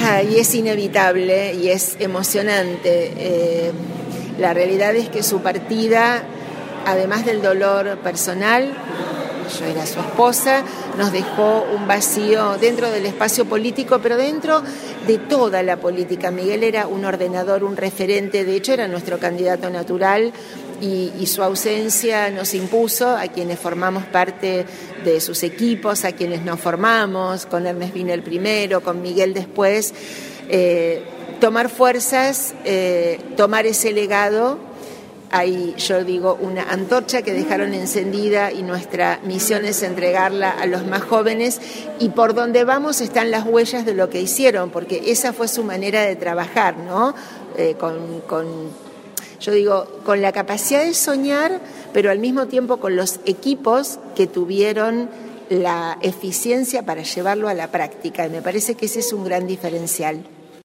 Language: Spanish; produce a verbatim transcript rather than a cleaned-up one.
Ah, y es inevitable y es emocionante. Eh, la realidad es que su partida, además del dolor personal, yo era su esposa, nos dejó un vacío dentro del espacio político, pero dentro de toda la política. Miguel era un ordenador, un referente, de hecho era nuestro candidato natural y, y su ausencia nos impuso a quienes formamos parte de sus equipos, a quienes nos formamos, con Ernest Wiener primero, con Miguel después, eh, tomar fuerzas, eh, tomar ese legado. Hay, yo digo, una antorcha que dejaron encendida y nuestra misión es entregarla a los más jóvenes y por donde vamos están las huellas de lo que hicieron, porque esa fue su manera de trabajar, ¿no? Eh, con, con, yo digo, con la capacidad de soñar, pero al mismo tiempo con los equipos que tuvieron la eficiencia para llevarlo a la práctica. Y me parece que ese es un gran diferencial.